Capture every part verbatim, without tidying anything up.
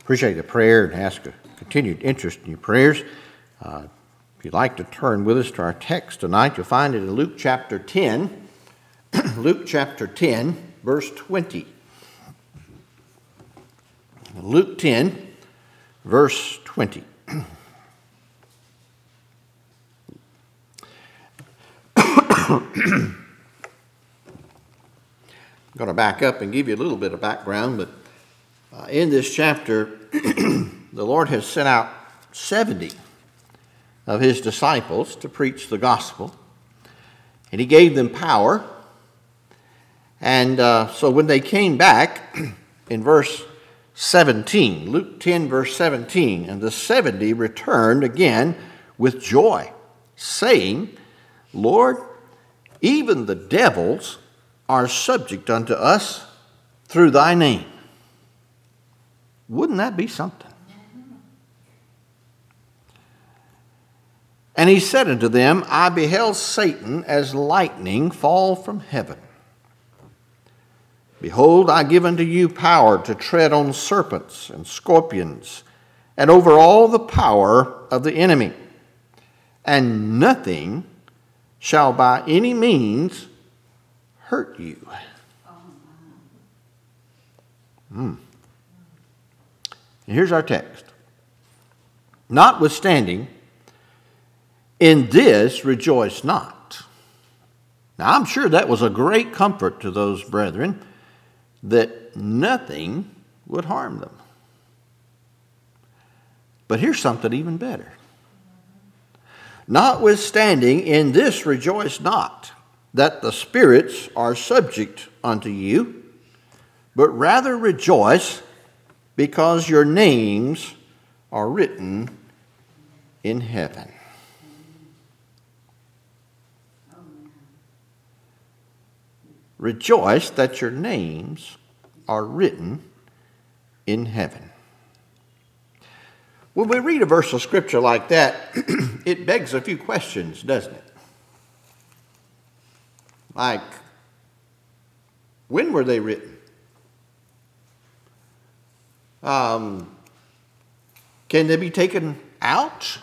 Appreciate the prayer and ask a continued interest in your prayers. Uh, if you'd like to turn with us to our text tonight, you'll find it in Luke chapter ten. Luke chapter ten, verse twenty. Luke ten, verse twenty. I'm going to back up and give you a little bit of background, but uh, in this chapter, the Lord has sent out seventy of his disciples to preach the gospel, and he gave them power. And uh, so when they came back, in verse seventeen, Luke ten, verse seventeen, and the seventy returned again with joy, saying, Lord, even the devils are subject unto us through thy name. Wouldn't that be something? And he said unto them, I beheld Satan as lightning fall from heaven. Behold, I give unto you power to tread on serpents and scorpions, and over all the power of the enemy, and nothing shall by any means hurt you. Mm. And here's our text. Notwithstanding, in this rejoice not. Now, I'm sure that was a great comfort to those brethren, that nothing would harm them. But here's something even better. Notwithstanding, in this rejoice not, that the spirits are subject unto you, but rather rejoice because your names are written in heaven. Rejoice that your names are written in heaven. When we read a verse of Scripture like that, it begs a few questions, doesn't it? Like, when were they written? Um, can they be taken out?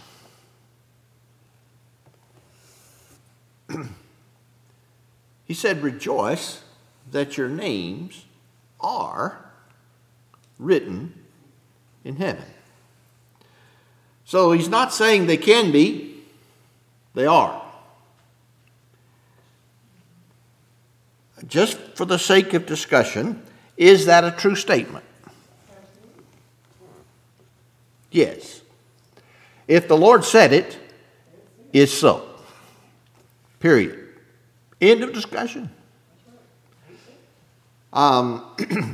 He said, rejoice that your names are written in heaven. So he's not saying they can be, they are. Just for the sake of discussion, is that a true statement? Yes. If the Lord said it, it's so. Period. End of discussion. Um,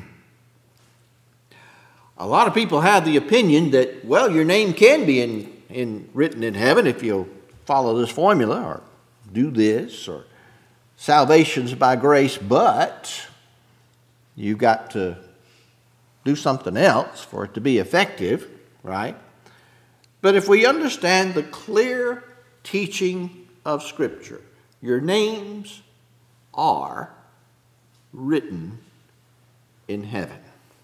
a lot of people have the opinion that, well, your name can be in, in written in heaven if you follow this formula or do this, or salvation's by grace, but you've got to do something else for it to be effective, right? But if we understand the clear teaching of Scripture, your names are written in heaven.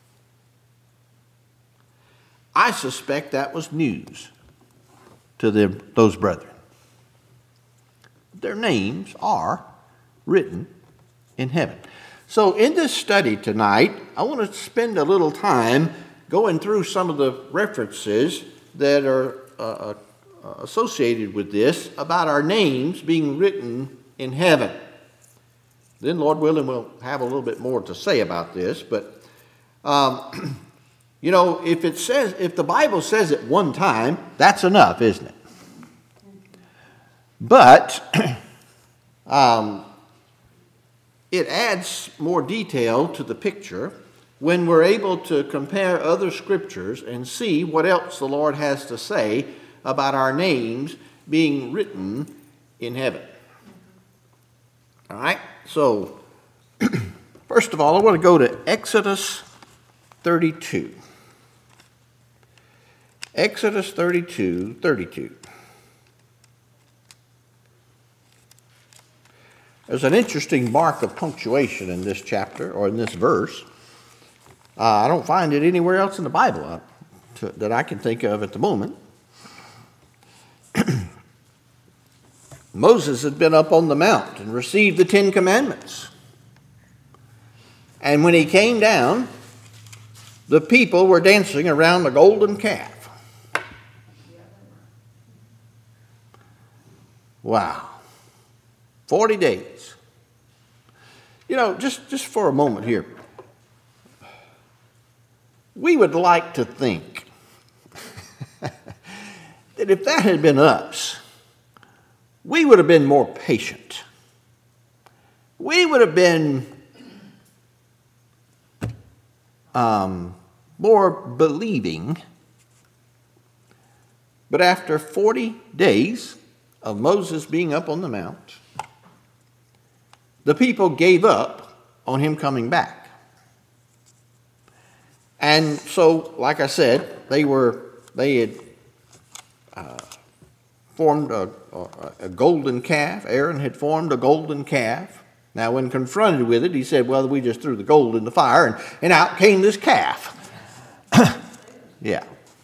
I suspect that was news to them, those brethren. Their names are written in heaven. So in this study tonight, I want to spend a little time going through some of the references that are uh, associated with this about our names being written in heaven. Then, Lord willing, we'll have a little bit more to say about this. But, um, you know, if it says, if the Bible says it one time, that's enough, isn't it? But um, it adds more detail to the picture when we're able to compare other scriptures and see what else the Lord has to say about our names being written in heaven. All right? So, first of all, I want to go to Exodus thirty-two. Exodus thirty-two, thirty-two. There's an interesting mark of punctuation in this chapter, or in this verse. Uh, I don't find it anywhere else in the Bible. I to, that I can think of at the moment. Moses had been up on the mount and received the Ten Commandments. And when he came down, the people were dancing around the golden calf. Wow. Forty days. You know, just, just for a moment here, we would like to think that if that had been us, we would have been more patient. We would have been um, more believing. But after forty days of Moses being up on the mount, the people gave up on him coming back. And so, like I said, they were they had uh, formed a, a, a golden calf. Aaron had formed a golden calf. Now, when confronted with it, he said, well, we just threw the gold in the fire, and, and out came this calf. Yeah.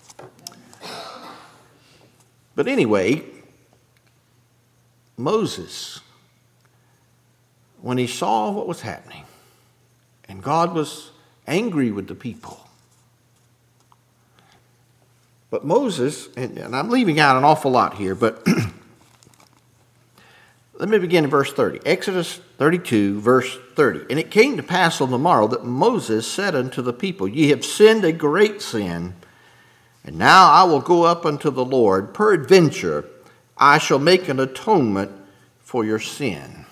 But anyway, Moses, when he saw what was happening, and God was angry with the people, but Moses, and, and I'm leaving out an awful lot here, but let me begin in verse thirty. Exodus thirty-two, verse thirty. And it came to pass on the morrow that Moses said unto the people, Ye have sinned a great sin, and now I will go up unto the Lord. Peradventure I shall make an atonement for your sin.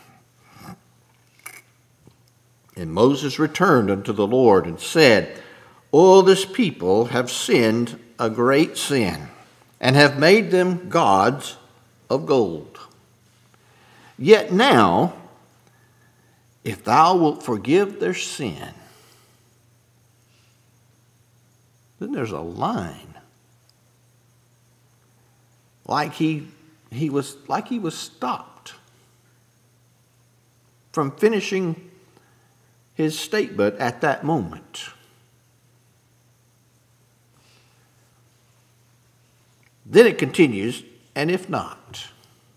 And Moses returned unto the Lord and said, All this people have sinned a great sin, and have made them gods of gold. Yet now, if thou wilt forgive their sin, then there's a line. Like he he was like he was stopped from finishing his statement at that moment. Then it continues, and if not,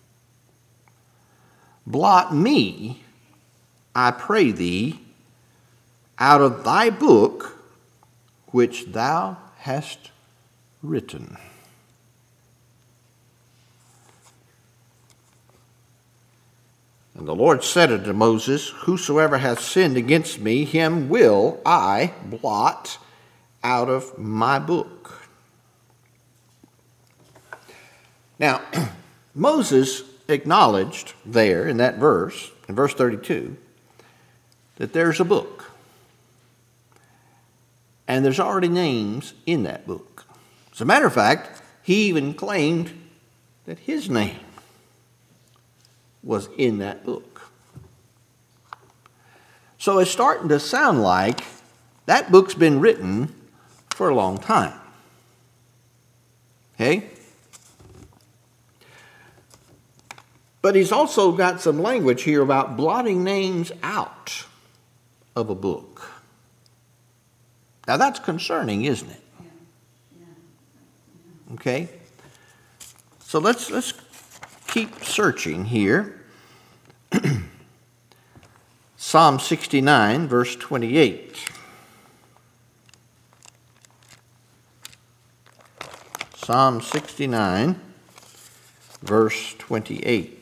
blot me, I pray thee, out of thy book which thou hast written. And the Lord said unto Moses, Whosoever hath sinned against me, him will I blot out of my book. Now, Moses acknowledged there in that verse, in verse thirty-two, that there's a book. And there's already names in that book. As a matter of fact, he even claimed that his name was in that book. So it's starting to sound like that book's been written for a long time. Okay? But he's also got some language here about blotting names out of a book. Now that's concerning, isn't it? Okay? So let's let's keep searching here. Psalm sixty-nine, verse twenty-eight. Psalm sixty-nine, verse twenty-eight.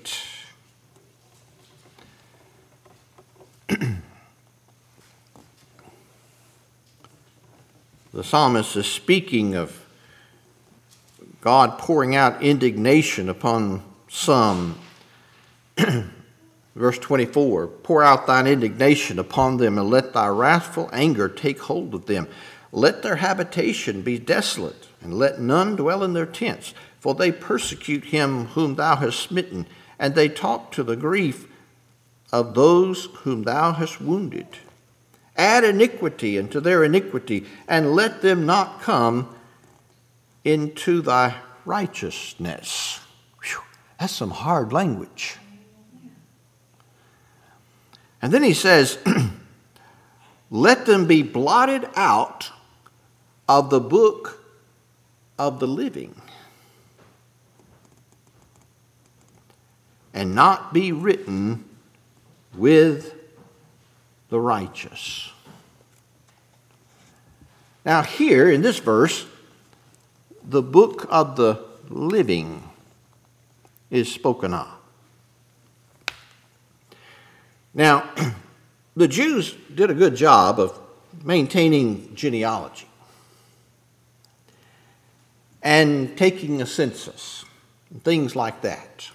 The psalmist is speaking of God pouring out indignation upon some. Verse twenty-four, Pour out thine indignation upon them, and let thy wrathful anger take hold of them. Let their habitation be desolate, and let none dwell in their tents. For they persecute him whom thou hast smitten, and they talk to the grief of those whom thou hast wounded. Add iniquity unto their iniquity, and let them not come into thy righteousness. Whew, that's some hard language. And then he says, let them be blotted out of the book of the living, and not be written with the righteous. Now here in this verse, the book of the living is spoken of. Now, the Jews did a good job of maintaining genealogy and taking a census, and things like that.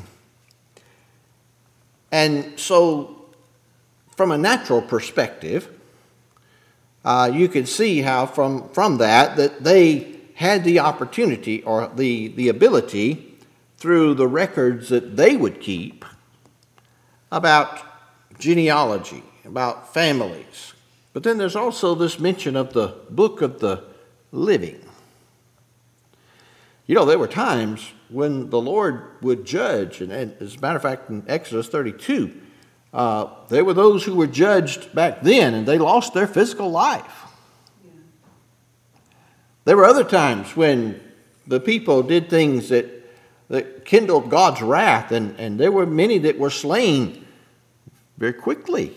And so, from a natural perspective, uh, you can see how from, from that, that they had the opportunity or the, the ability through the records that they would keep about genealogy, about families. But then there's also this mention of the book of the living. You know, there were times when the Lord would judge, and, and as a matter of fact, in Exodus thirty-two, uh, there were those who were judged back then, and they lost their physical life. Yeah. There were other times when the people did things that, that kindled God's wrath, and, and there were many that were slain very quickly.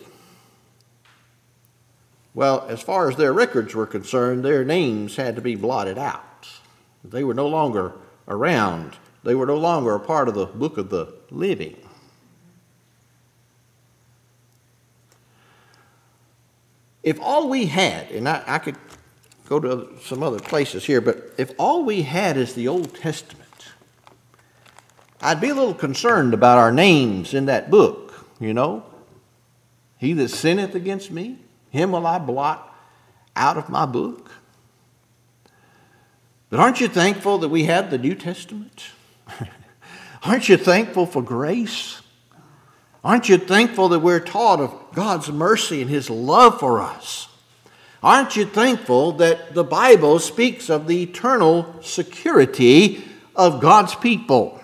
Well, as far as their records were concerned, their names had to be blotted out. They were no longer around. They were no longer a part of the book of the living. If all we had, and I, I could go to some other places here, but if all we had is the Old Testament, I'd be a little concerned about our names in that book, you know. He that sinneth against me, him will I blot out of my book. But aren't you thankful that we have the New Testament? Aren't you thankful for grace? Aren't you thankful that we're taught of God's mercy and His love for us? Aren't you thankful that the Bible speaks of the eternal security of God's people?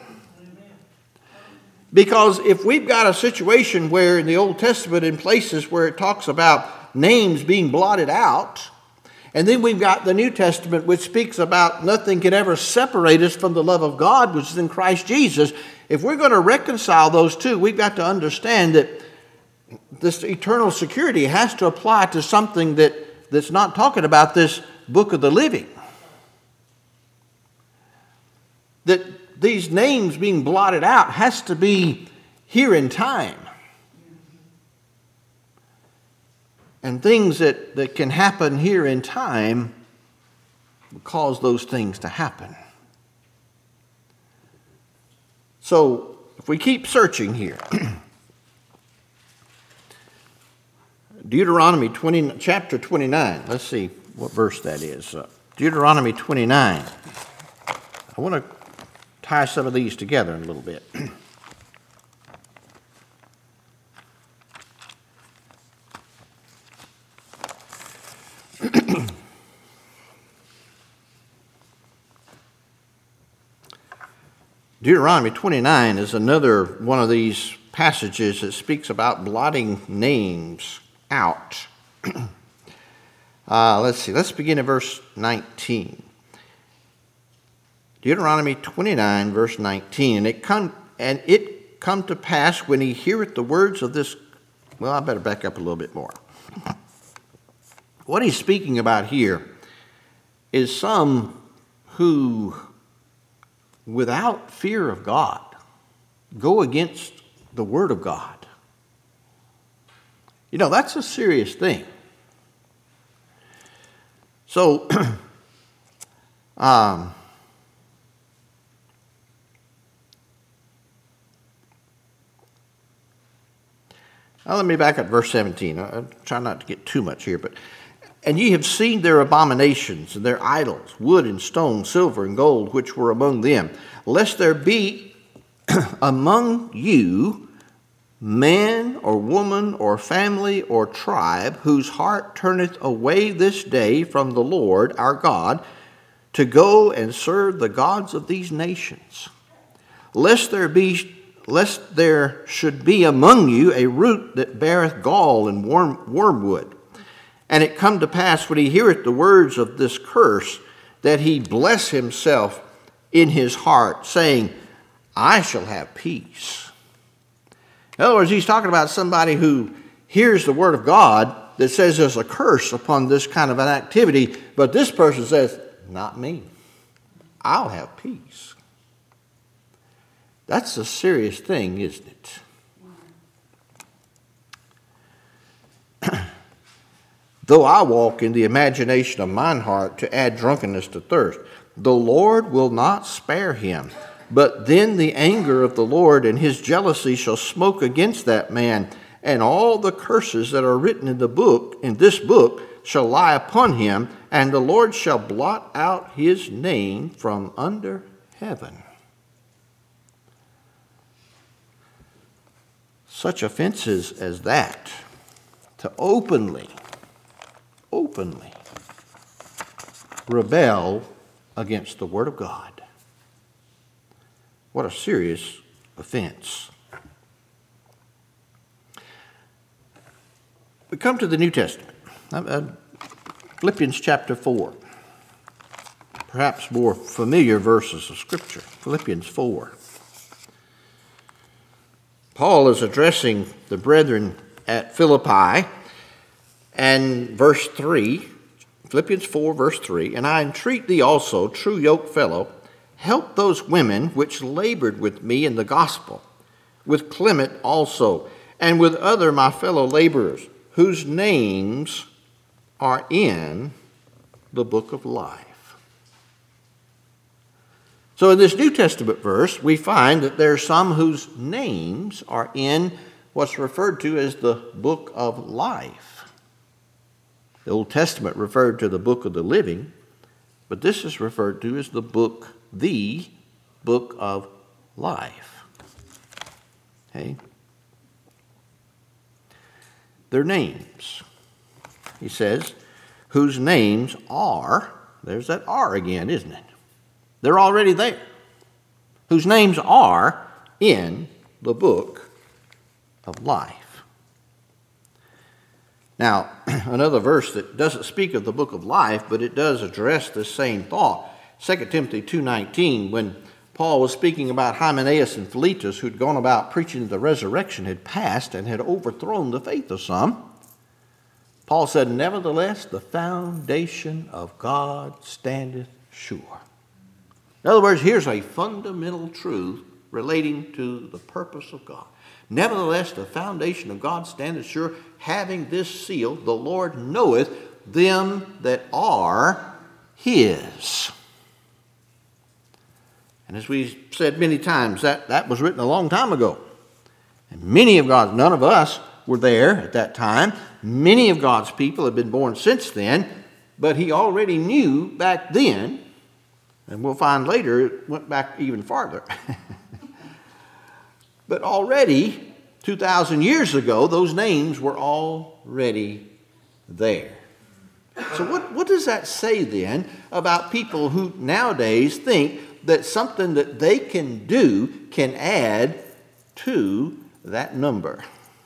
Because if we've got a situation where in the Old Testament, in places where it talks about names being blotted out, and then we've got the New Testament, which speaks about nothing can ever separate us from the love of God, which is in Christ Jesus. If we're going to reconcile those two, we've got to understand that this eternal security has to apply to something that, that's not talking about this book of the living. That these names being blotted out has to be here in time. And things that, that can happen here in time will cause those things to happen. So, if we keep searching here, Deuteronomy twenty, chapter twenty-nine, let's see what verse that is. Uh, Deuteronomy twenty-nine. I want to tie some of these together a little bit. Deuteronomy twenty-nine is another one of these passages that speaks about blotting names out. uh, let's see, let's begin at verse nineteen. Deuteronomy twenty-nine, verse nineteen. And it come and it come to pass when he heareth the words of this. Well, I better back up a little bit more. What he's speaking about here is some who, without fear of God, go against the Word of God. You know, that's a serious thing. So, um, now let me back up verse seventeen. I'll try not to get too much here, but and ye have seen their abominations and their idols, wood and stone, silver and gold, which were among them. Lest there be among you man or woman or family or tribe whose heart turneth away this day from the Lord our God to go and serve the gods of these nations. Lest there be, lest there should be among you a root that beareth gall and worm, wormwood. And it come to pass, when he heareth the words of this curse, that he bless himself in his heart, saying, I shall have peace. In other words, he's talking about somebody who hears the word of God that says there's a curse upon this kind of an activity, but this person says, not me. I'll have peace. That's a serious thing, isn't it? Though I walk in the imagination of mine heart to add drunkenness to thirst, the Lord will not spare him. But then the anger of the Lord and his jealousy shall smoke against that man, and all the curses that are written in the book, in this book, shall lie upon him, and the Lord shall blot out his name from under heaven. Such offenses as that, to openly, openly rebel against the Word of God. What a serious offense. We come to the New Testament. Uh, Philippians chapter four. Perhaps more familiar verses of Scripture. Philippians four. Paul is addressing the brethren at Philippi, and verse three, Philippians four, verse three, and I entreat thee also, true yoke fellow, help those women which labored with me in the gospel, with Clement also, and with other my fellow laborers, whose names are in the book of life. So in this New Testament verse, we find that there are some whose names are in what's referred to as the book of life. The Old Testament referred to the book of the living, but this is referred to as the book, the book of life. Okay? Their names, he says, whose names are, there's that are again, isn't it? They're already there. Whose names are in the book of life. Now, another verse that doesn't speak of the book of life, but it does address this same thought. Second Timothy two nineteen, when Paul was speaking about Hymenaeus and Philetus, who'd gone about preaching the resurrection, had passed and had overthrown the faith of some. Paul said, nevertheless, the foundation of God standeth sure. In other words, here's a fundamental truth relating to the purpose of God. Nevertheless, the foundation of God standeth sure, having this seal, the Lord knoweth them that are his. And as we said many times, that, that was written a long time ago. And many of God's, none of us were there at that time. Many of God's people have been born since then, but he already knew back then, and we'll find later it went back even farther. But already, two thousand years ago, those names were already there. So what, what does that say then about people who nowadays think that something that they can do can add to that number?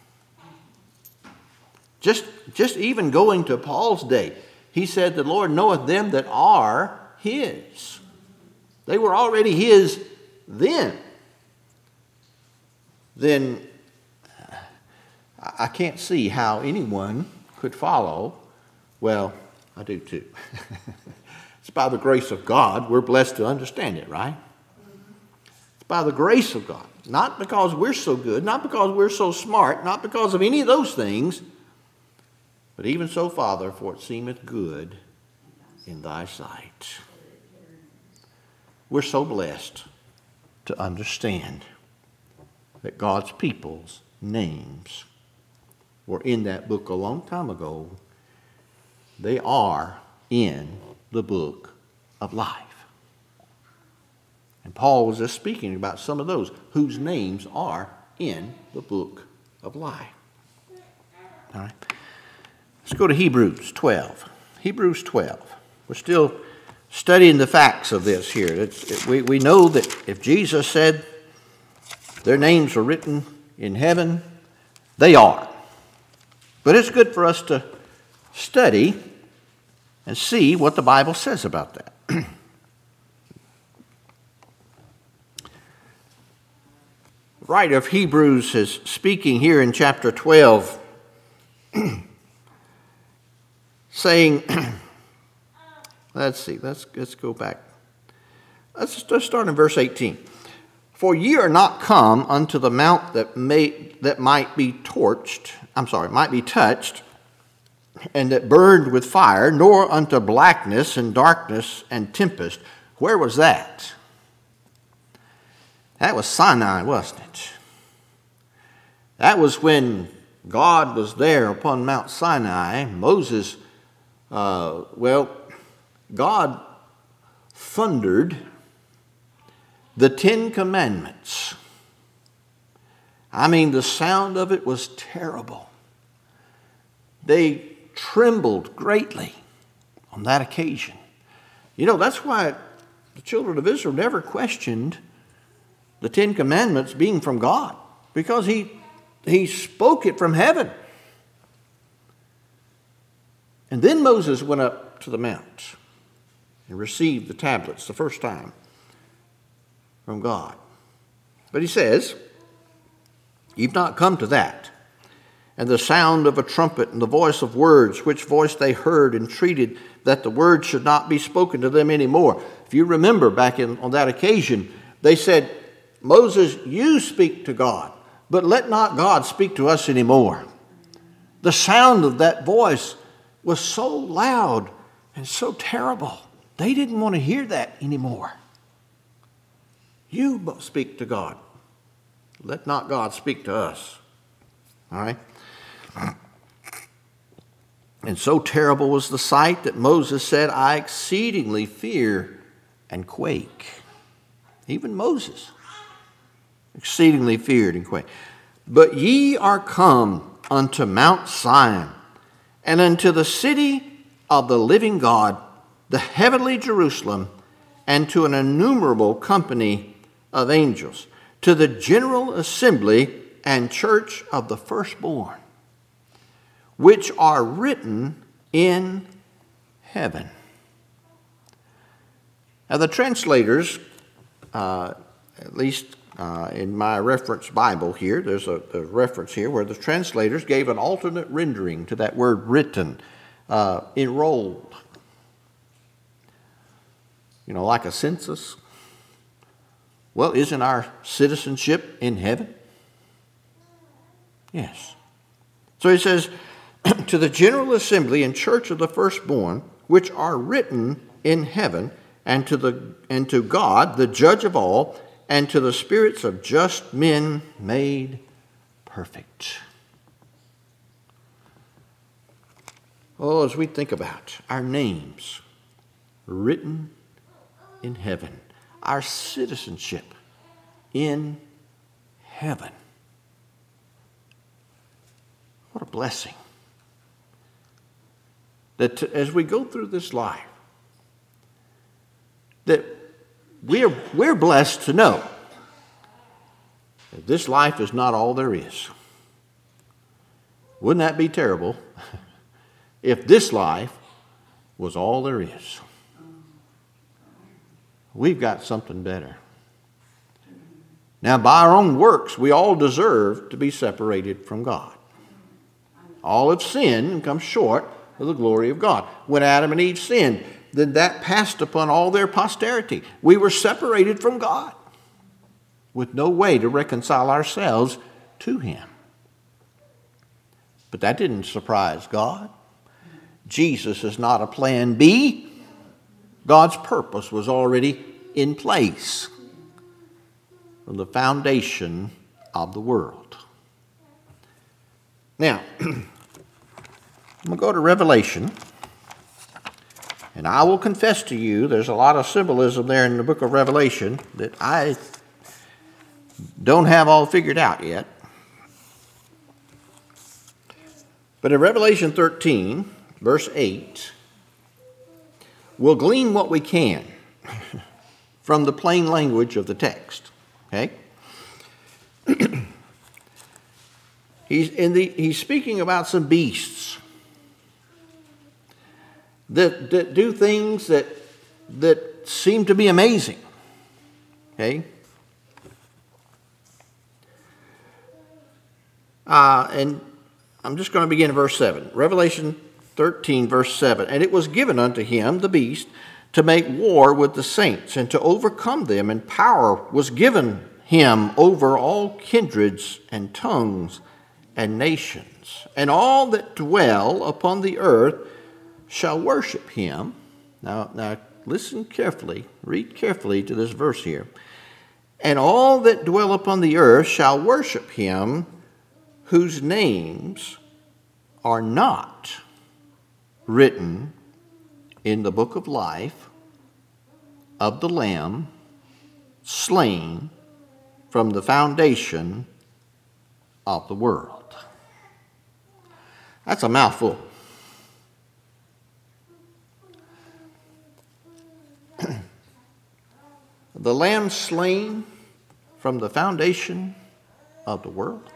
Just, just even going to Paul's day, he said, the Lord knoweth them that are his. They were already his then. Then I can't see how anyone could follow. Well, I do too. It's by the grace of God we're blessed to understand it, right? It's by the grace of God. Not because we're so good, not because we're so smart, not because of any of those things, but even so, Father, for it seemeth good in thy sight. We're so blessed to understand that God's people's names were in that book a long time ago. They are in the book of life. And Paul was just speaking about some of those whose names are in the book of life. All right. Let's go to Hebrews twelve. Hebrews twelve. We're still studying the facts of this here. It's, it, we, we know that if Jesus said their names are written in heaven, they are. But it's good for us to study and see what the Bible says about that. writer of Hebrews is speaking here in chapter twelve, saying, let's see, let's, let's go back. Let's, let's start in verse eighteen. For ye are not come unto the mount that may that might be torched, I'm sorry, might be touched, and that burned with fire, nor unto blackness and darkness and tempest. Where was that? That was Sinai, wasn't it? That was when God was there upon Mount Sinai. Moses, uh, well, God thundered the Ten Commandments. I mean, the sound of it was terrible. They trembled greatly on that occasion. You know, that's why the children of Israel never questioned the Ten Commandments being from God, because he, he spoke it from heaven. And then Moses went up to the mount and received the tablets the first time from God. But he says, you've not come to that. And the sound of a trumpet and the voice of words, which voice they heard, entreated that the word should not be spoken to them anymore. If you remember back in, on that occasion, they said, Moses, you speak to God, but let not God speak to us anymore. The sound of that voice was so loud and so terrible. They didn't want to hear that anymore. You speak to God. Let not God speak to us. All right? And so terrible was the sight that Moses said, I exceedingly fear and quake. Even Moses exceedingly feared and quaked. But ye are come unto Mount Zion, and unto the city of the living God, the heavenly Jerusalem, and to an innumerable company of angels, to the general assembly and church of the firstborn, which are written in heaven. Now the translators, uh, at least uh, in my reference Bible here, there's a, a reference here where the translators gave an alternate rendering to that word written, uh, enrolled. You know, like a census. Well, isn't our citizenship in heaven? Yes. So he says, to the general assembly and church of the firstborn, which are written in heaven, and to the and to God, the judge of all, and to the spirits of just men made perfect. Oh, as we think about our names written in heaven, our citizenship in heaven. What a blessing. That to, as we go through this life, that we're, we're blessed to know that this life is not all there is. Wouldn't that be terrible if this life was all there is? We've got something better. Now, by our own works, we all deserve to be separated from God. All have sinned and come short of the glory of God. When Adam and Eve sinned, then that passed upon all their posterity. We were separated from God with no way to reconcile ourselves to Him. But that didn't surprise God. Jesus is not a plan B. God's purpose was already in place from the foundation of the world. Now, I'm going to go to Revelation, and I will confess to you there's a lot of symbolism there in the book of Revelation that I don't have all figured out yet. But in Revelation thirteen, verse eight, we'll glean what we can from the plain language of the text. Okay? he's in the he's speaking about some beasts that, that do things that that seem to be amazing. Okay? Uh, and I'm just going to begin in verse seven. Revelation thirteen, verse seven. And it was given unto him, the beast, to make war with the saints and to overcome them, and power was given him over all kindreds and tongues and nations. And all that dwell upon the earth shall worship him. Now, now listen carefully, read carefully to this verse here. And all that dwell upon the earth shall worship him, whose names are not written in the book of life of the Lamb slain from the foundation of the world. That's a mouthful. The Lamb slain from the foundation of the world.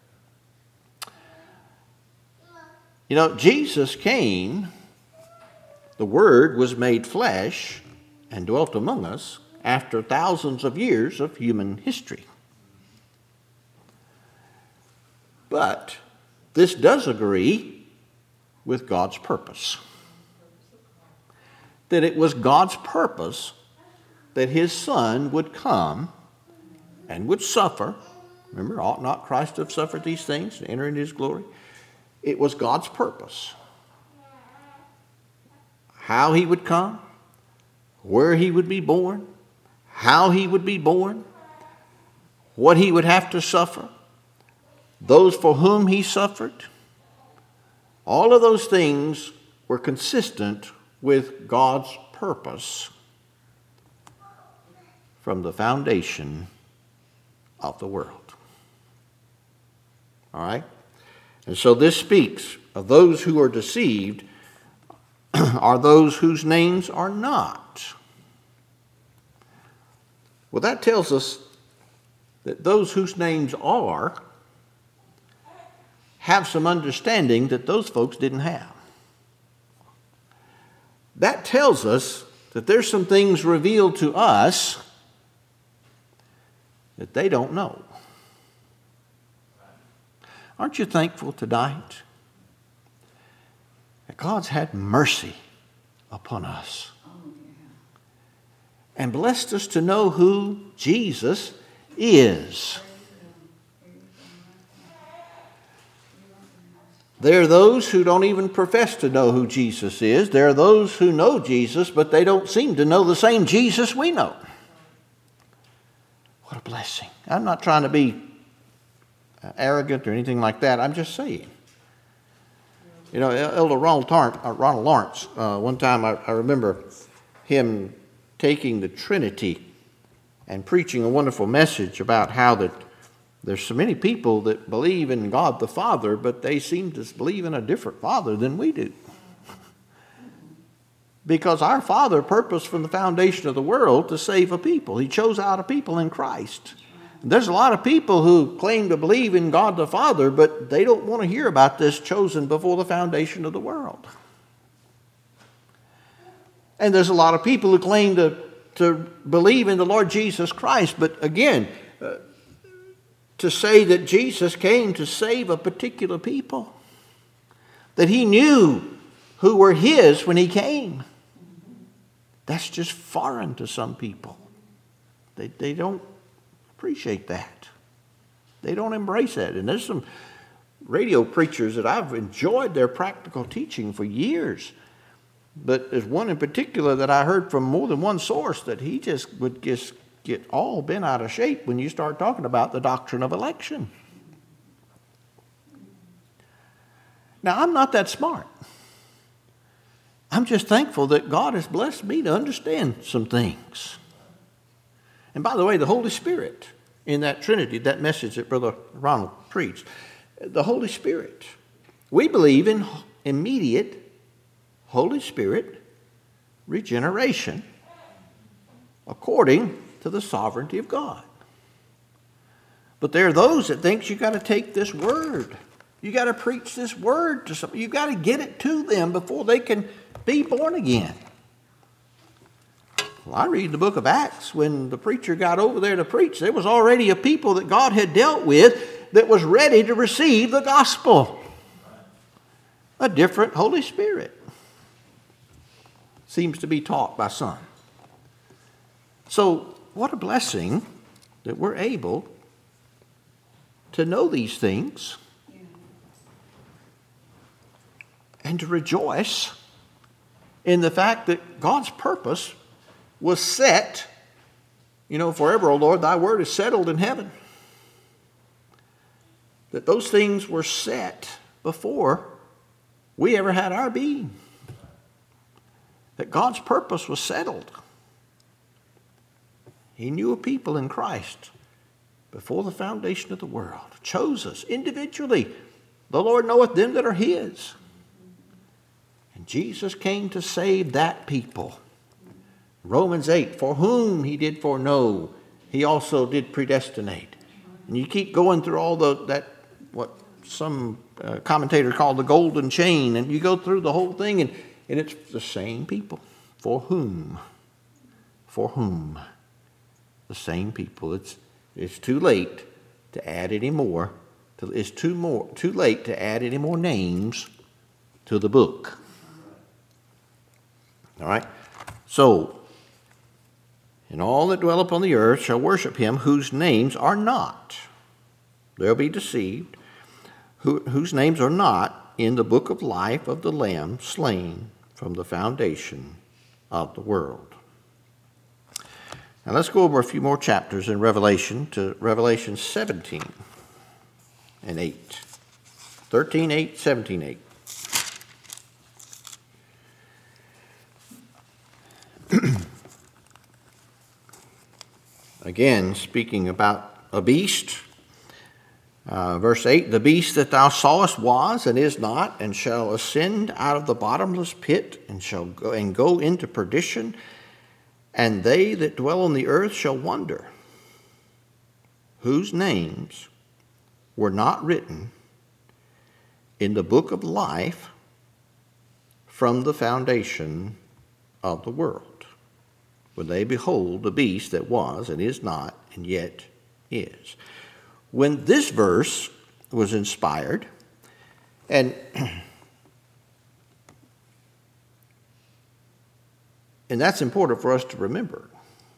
You know, Jesus came, the Word was made flesh and dwelt among us after thousands of years of human history. But this does agree with God's purpose. That it was God's purpose that his Son would come and would suffer. Remember, ought not Christ to have suffered these things to enter into his glory? It was God's purpose. How he would come, where he would be born, how he would be born, what he would have to suffer, those for whom he suffered. All of those things were consistent with God's purpose from the foundation of the world. All right? And so this speaks of those who are deceived are those whose names are not. Well, that tells us that those whose names are have some understanding that those folks didn't have. That tells us that there's some things revealed to us that they don't know. Aren't you thankful tonight that God's had mercy upon us and blessed us to know who Jesus is? There are those who don't even profess to know who Jesus is. There are those who know Jesus, but they don't seem to know the same Jesus we know. What a blessing. I'm not trying to be arrogant or anything like that. I'm just saying. You know, Elder Ronald, Tarn, uh, Ronald Lawrence, uh, one time I, I remember him taking the Trinity and preaching a wonderful message about how that there's so many people that believe in God the Father, but they seem to believe in a different Father than we do. Because our Father purposed from the foundation of the world to save a people. He chose out a people in Christ. There's a lot of people who claim to believe in God the Father, but they don't want to hear about this chosen before the foundation of the world. And there's a lot of people who claim to, to believe in the Lord Jesus Christ, but again, uh, to say that Jesus came to save a particular people, that he knew who were his when he came, that's just foreign to some people. They, they don't appreciate that. They don't embrace that. And there's some radio preachers that I've enjoyed their practical teaching for years. But there's one in particular that I heard from more than one source that he just would just get all bent out of shape when you start talking about the doctrine of election. Now, I'm not that smart. I'm just thankful that God has blessed me to understand some things. And by the way, the Holy Spirit in that Trinity, that message that Brother Ronald preached, the Holy Spirit. We believe in immediate Holy Spirit regeneration according to the sovereignty of God. But there are those that think you got to take this word. You got to preach this word to some. You got to get it to them before they can be born again. Well, I read the book of Acts. When the preacher got over there to preach, there was already a people that God had dealt with that was ready to receive the gospel. A different Holy Spirit seems to be taught by some. So what a blessing that we're able to know these things and to rejoice in the fact that God's purpose was set, you know, forever, O Lord, thy word is settled in heaven. That those things were set before we ever had our being. That God's purpose was settled. He knew a people in Christ before the foundation of the world. Chose us individually. The Lord knoweth them that are his. And Jesus came to save that people. Romans eight, for whom he did foreknow, he also did predestinate. And you keep going through all the, that, what some uh, commentators call the golden chain, and you go through the whole thing, and, and it's the same people. For whom? For whom? The same people. It's, it's too late to add any more. To, it's too, more, too late to add any more names to the book. All right? So, and all that dwell upon the earth shall worship him whose names are not. They'll be deceived. Who, whose names are not in the book of life of the Lamb slain from the foundation of the world. Now let's go over a few more chapters in Revelation to Revelation seventeen and eight. thirteen, eight, seventeen, eight. Again, speaking about a beast. Uh, verse eight, the beast that thou sawest was and is not, and shall ascend out of the bottomless pit, and shall go and go into perdition, and they that dwell on the earth shall wonder, whose names were not written in the book of life from the foundation of the world, when they behold the beast that was and is not, and yet is. When this verse was inspired, and and that's important for us to remember,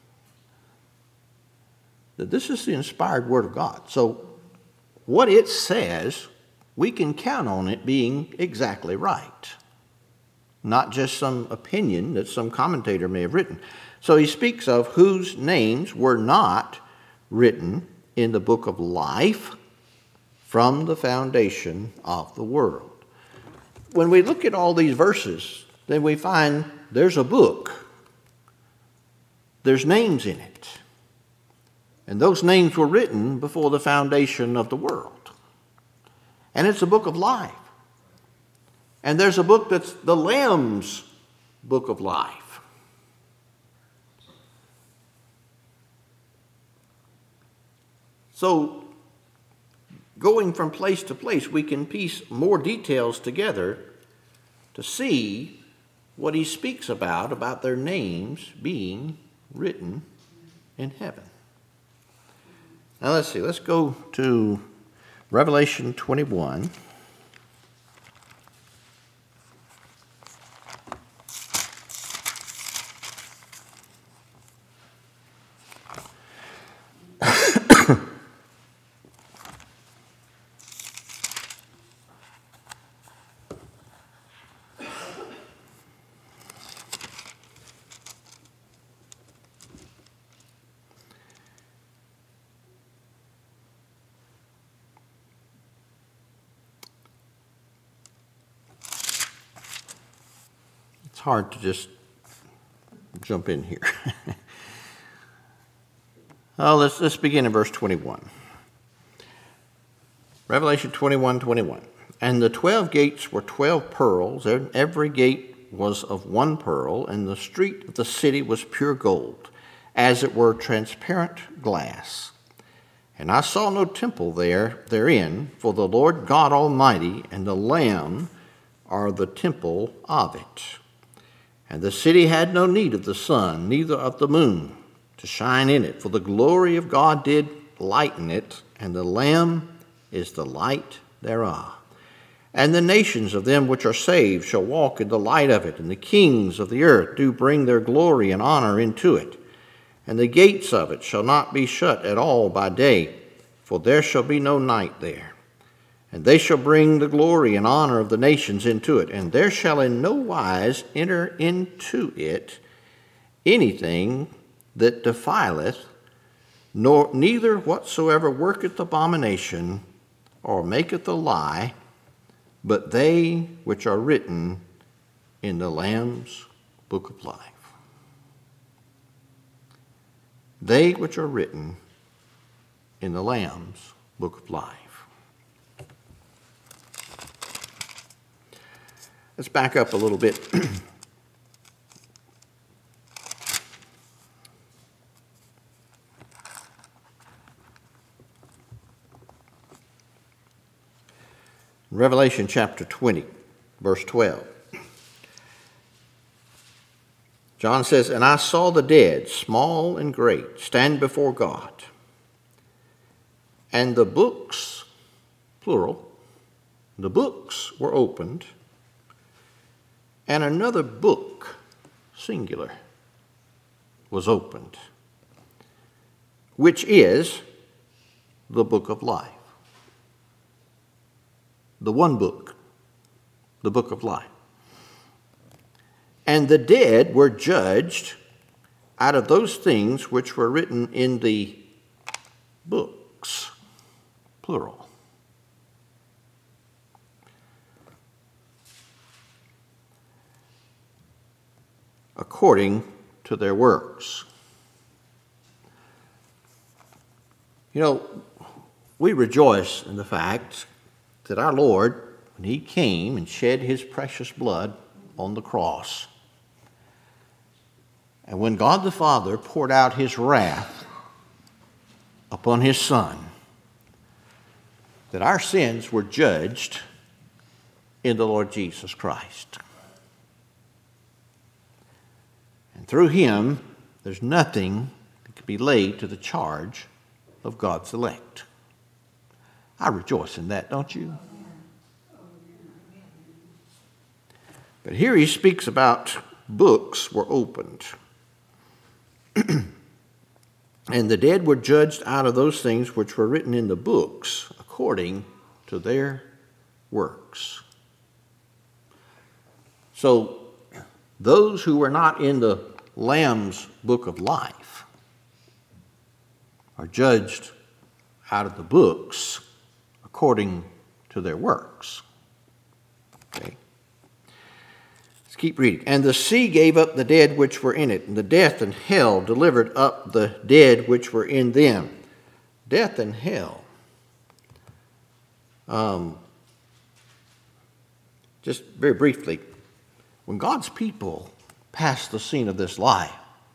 that this is the inspired Word of God. So what it says, we can count on it being exactly right, not just some opinion that some commentator may have written. So he speaks of whose names were not written in the book of life from the foundation of the world. When we look at all these verses, then we find there's a book. There's names in it. And those names were written before the foundation of the world. And it's a book of life. And there's a book that's the Lamb's book of life. So, going from place to place, we can piece more details together to see what he speaks about, about their names being written in heaven. Now let's see, let's go to Revelation twenty-one. It's hard to just jump in here. Oh, let's, let's begin in verse twenty-one. Revelation twenty-one, twenty-one. And the twelve gates were twelve pearls, and every gate was of one pearl, and the street of the city was pure gold, as it were transparent glass. And I saw no temple there therein, for the Lord God Almighty and the Lamb are the temple of it. And the city had no need of the sun, neither of the moon, to shine in it, for the glory of God did lighten it, and the Lamb is the light thereof. And the nations of them which are saved shall walk in the light of it, and the kings of the earth do bring their glory and honor into it. And the gates of it shall not be shut at all by day, for there shall be no night there. And they shall bring the glory and honor of the nations into it, and there shall in no wise enter into it anything that defileth, nor neither whatsoever worketh abomination, or maketh a lie, but they which are written in the Lamb's book of life. They which are written in the Lamb's book of life. Let's back up a little bit. Revelation chapter twenty, verse twelve. John says, "And I saw the dead, small and great, stand before God. And the books," plural, "the books were opened, and another book," singular, "was opened, which is the book of life." The one book, the book of life. "And the dead were judged out of those things which were written in the books," plural. "According to their works." You know, we rejoice in the fact that our Lord, when he came and shed his precious blood on the cross, and when God the Father poured out his wrath upon his Son, that our sins were judged in the Lord Jesus Christ. And through him, there's nothing that can be laid to the charge of God's elect. I rejoice in that, don't you? But here he speaks about books were opened. "And the dead were judged out of those things which were written in the books, according to their works." So those who were not in the Lamb's book of life are judged out of the books according to their works. Okay. Let's keep reading. "And the sea gave up the dead which were in it, and the death and hell delivered up the dead which were in them." Death and hell. Um, just very briefly, when God's people pass the scene of this life,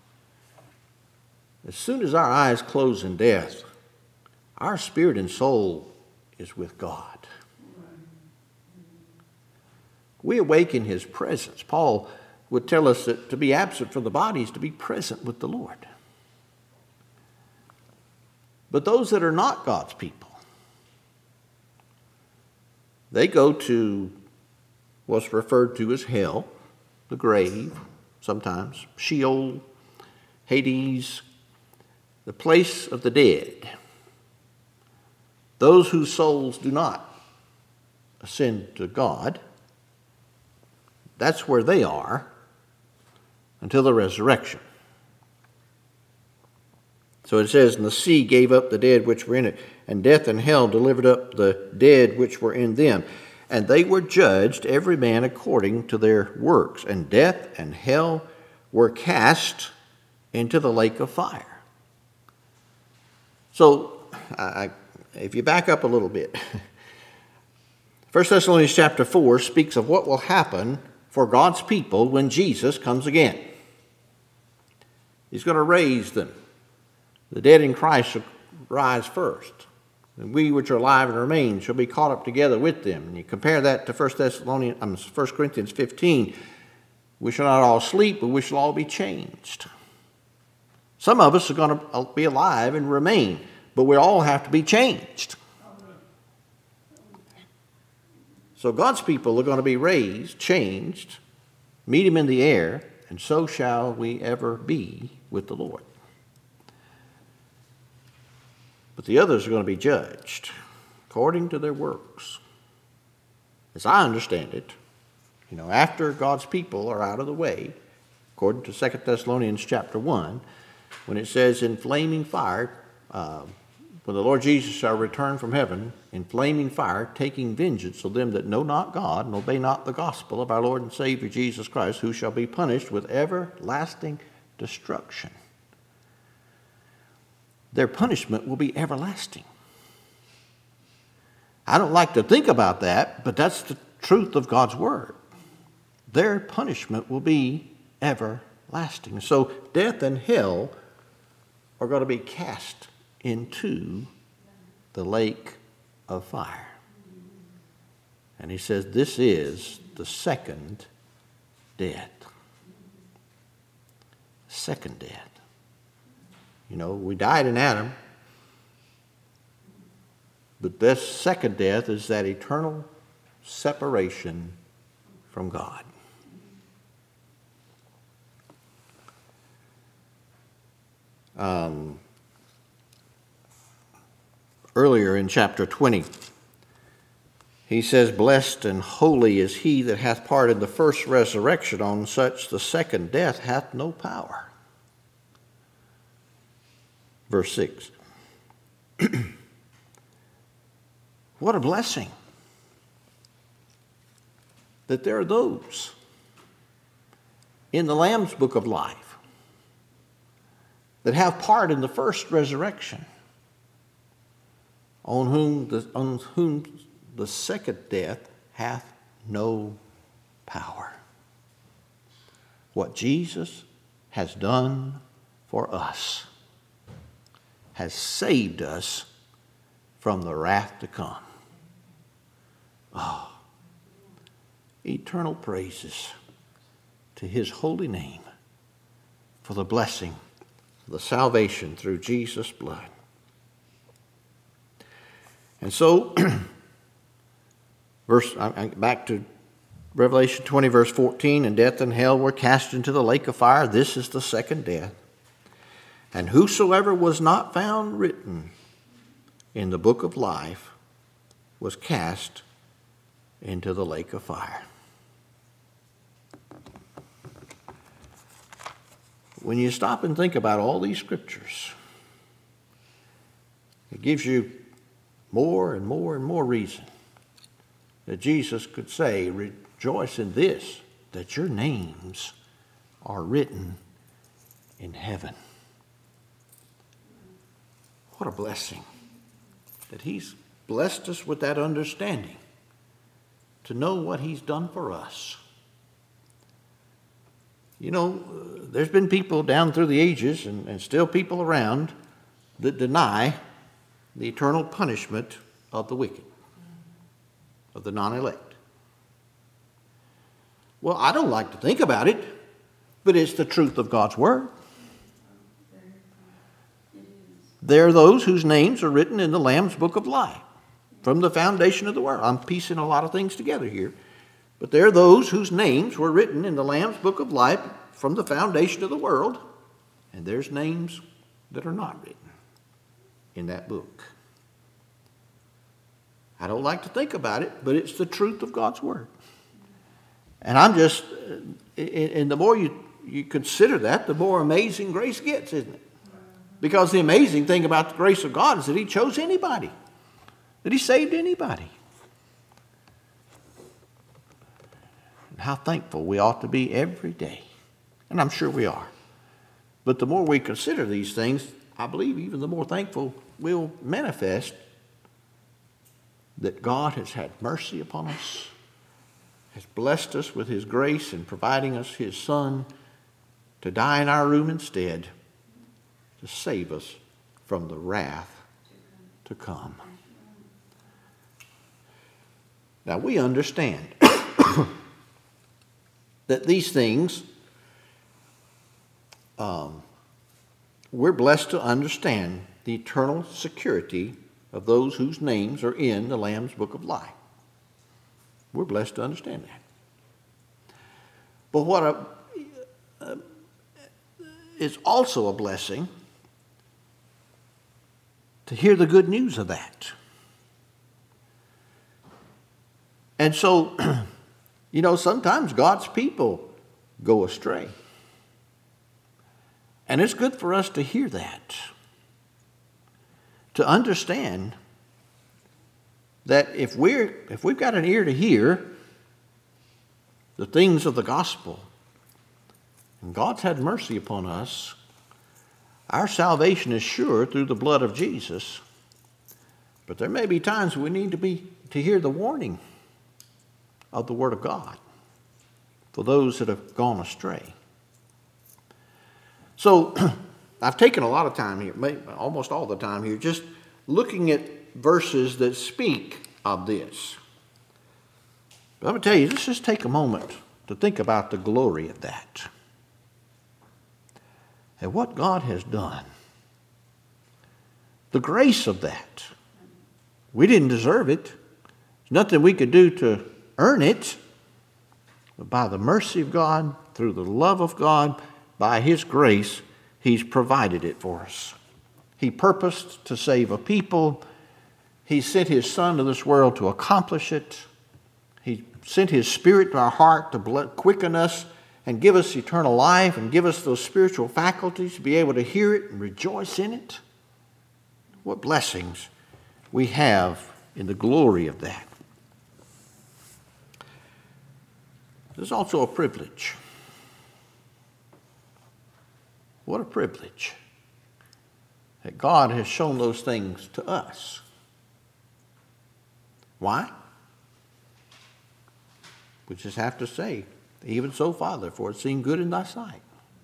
as soon as our eyes close in death, our spirit and soul is with God. We awake in his presence. Paul would tell us that to be absent from the body is to be present with the Lord. But those that are not God's people, they go to what's referred to as hell, the grave, sometimes, Sheol, Hades, the place of the dead. Those whose souls do not ascend to God, that's where they are until the resurrection. So it says, "And the sea gave up the dead which were in it, and death and hell delivered up the dead which were in them. And they were judged, every man according to their works. And death and hell were cast into the lake of fire." So, I, if you back up a little bit, First Thessalonians chapter four speaks of what will happen for God's people when Jesus comes again. He's going to raise them. The dead in Christ shall rise first, and we which are alive and remain shall be caught up together with them. And you compare that to First Thessalonians, um, First Corinthians fifteen, We shall not all sleep, but we shall all be changed. Some of us are going to be alive and remain, but we all have to be changed. So God's people are going to be raised, changed, meet him in the air, and so shall we ever be with the Lord. But the others are going to be judged according to their works. As I understand it, you know, after God's people are out of the way, according to Second Thessalonians chapter one, when it says in flaming fire, uh, when the Lord Jesus shall return from heaven in flaming fire, taking vengeance of them that know not God and obey not the gospel of our Lord and Savior Jesus Christ, who shall be punished with everlasting destruction. Their punishment will be everlasting. I don't like to think about that, but that's the truth of God's word. Their punishment will be everlasting. So death and hell are going to be cast into the lake of fire. And he says this is the second death. Second death. You know, we died in Adam, but this second death is that eternal separation from God. Um, earlier in chapter twenty, he says, blessed and holy is he that hath part in the first resurrection. On such the second death hath no power. Verse six. What a blessing that there are those in the Lamb's Book of Life that have part in the first resurrection, on whom the, on whom the second death hath no power. What Jesus has done for us has saved us from the wrath to come. Oh, eternal praises to his holy name for the blessing, the salvation through Jesus' blood. And so, verse back to Revelation twenty, verse fourteen, and death and hell were cast into the lake of fire. This is the second death. And whosoever was not found written in the book of life was cast into the lake of fire. When you stop and think about all these scriptures, it gives you more and more and more reason that Jesus could say, rejoice in this, that your names are written in heaven. What a blessing that he's blessed us with that understanding to know what he's done for us. You know, there's been people down through the ages and, and still people around that deny the eternal punishment of the wicked, of the non-elect. Well, I don't like to think about it, but it's the truth of God's word. There are those whose names are written in the Lamb's Book of Life from the foundation of the world. I'm piecing a lot of things together here. But there are those whose names were written in the Lamb's Book of Life from the foundation of the world. And there's names that are not written in that book. I don't like to think about it, but it's the truth of God's word. And I'm just, and the more you, you consider that, the more amazing grace gets, isn't it? Because the amazing thing about the grace of God is that he chose anybody, that he saved anybody. And how thankful we ought to be every day. And I'm sure we are. But the more we consider these things, I believe even the more thankful we'll manifest that God has had mercy upon us, has blessed us with his grace in providing us his Son to die in our room instead, to save us from the wrath to come. Now we understand that these things um, we're blessed to understand the eternal security of those whose names are in the Lamb's Book of Life. We're blessed to understand that. But what a, uh, is also a blessing to hear the good news of that. And so, you know, sometimes God's people go astray. And it's good for us to hear that, to understand that if we're if we've got an ear to hear the things of the gospel, and God's had mercy upon us, our salvation is sure through the blood of Jesus. But there may be times we need to be to hear the warning of the Word of God for those that have gone astray. So I've taken a lot of time here, almost all the time here, just looking at verses that speak of this. But I'm going to tell you, let's just take a moment to think about the glory of that and what God has done. The grace of that. We didn't deserve it. There's nothing we could do to earn it. But by the mercy of God, through the love of God, by His grace, He's provided it for us. He purposed to save a people. He sent His Son to this world to accomplish it. He sent His Spirit to our heart to quicken us and give us eternal life and give us those spiritual faculties to be able to hear it and rejoice in it. What blessings we have in the glory of that. There's also a privilege. What a privilege that God has shown those things to us. Why? We just have to say, even so, Father, for it seemed good in thy sight.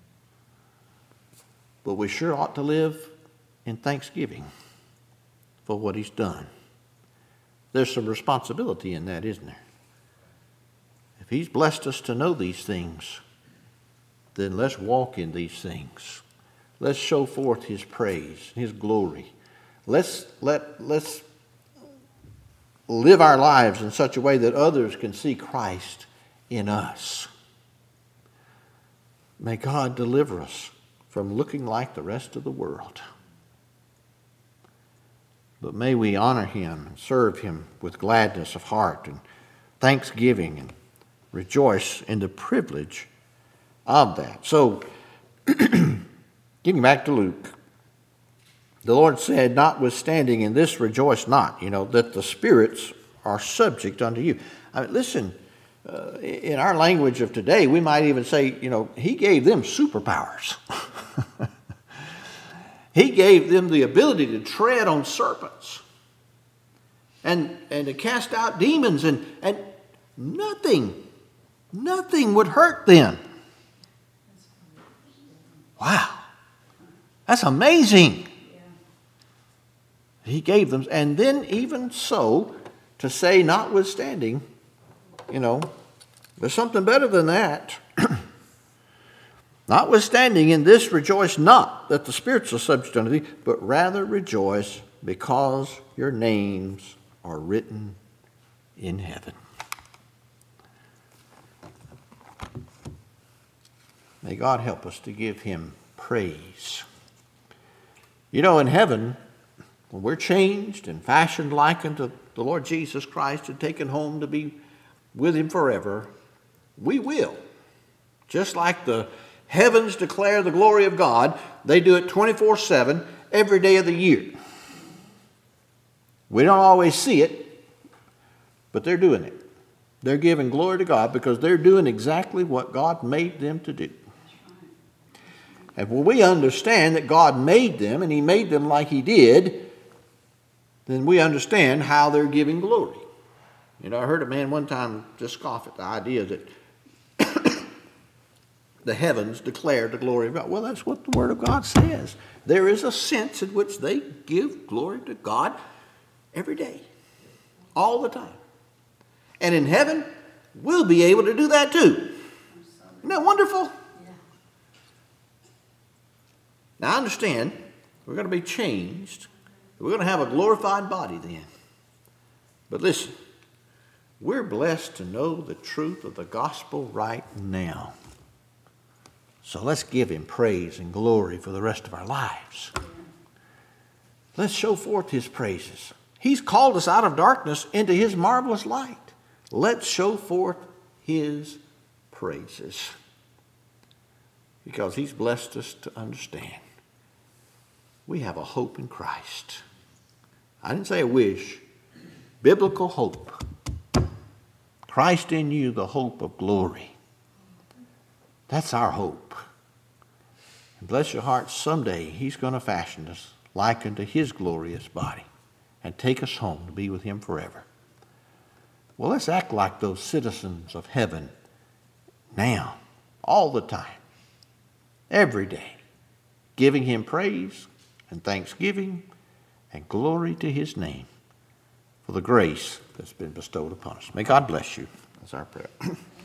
But we sure ought to live in thanksgiving for what He's done. There's some responsibility in that, isn't there? If He's blessed us to know these things, then let's walk in these things. Let's show forth His praise, His glory. Let's, let, let's live our lives in such a way that others can see Christ in us. May God deliver us from looking like the rest of the world. But may we honor Him and serve Him with gladness of heart and thanksgiving and rejoice in the privilege of that. So, getting back to Luke, the Lord said, notwithstanding in this rejoice not, you know, that the spirits are subject unto you. I mean, listen, uh, in our language of today, we might even say, you know, He gave them superpowers. He gave them the ability to tread on serpents and, and to cast out demons, and, and nothing, nothing would hurt them. Wow, that's amazing. He gave them, and then even so, to say notwithstanding, you know, there's something better than that. Notwithstanding in this rejoice not that the spirits are subject unto thee, but rather rejoice because your names are written in heaven. May God help us to give Him praise. You know, in heaven, when we're changed and fashioned like unto the Lord Jesus Christ and taken home to be with Him forever, we will. Just like the heavens declare the glory of God, they do it twenty-four seven every day of the year. We don't always see it, but they're doing it. They're giving glory to God because they're doing exactly what God made them to do. And when we understand that God made them and He made them like He did, then we understand how they're giving glory. You know, I heard a man one time just scoff at the idea that the heavens declare the glory of God. Well, that's what the Word of God says. There is a sense in which they give glory to God every day, all the time. And in heaven, we'll be able to do that too. Isn't that wonderful? Yeah. Now I understand we're going to be changed. We're going to have a glorified body then. But listen, we're blessed to know the truth of the gospel right now. So let's give him praise and glory for the rest of our lives. Let's show forth his praises. He's called us out of darkness into his marvelous light. Let's show forth his praises. Because he's blessed us to understand. We have a hope in Christ. I didn't say a wish. Biblical hope. Christ in you, the hope of glory. That's our hope. And bless your heart, someday he's going to fashion us like unto his glorious body and take us home to be with him forever. Well, let's act like those citizens of heaven now, all the time, every day, giving him praise and thanksgiving and glory to his name for the grace that's been bestowed upon us. May God bless you. That's our prayer.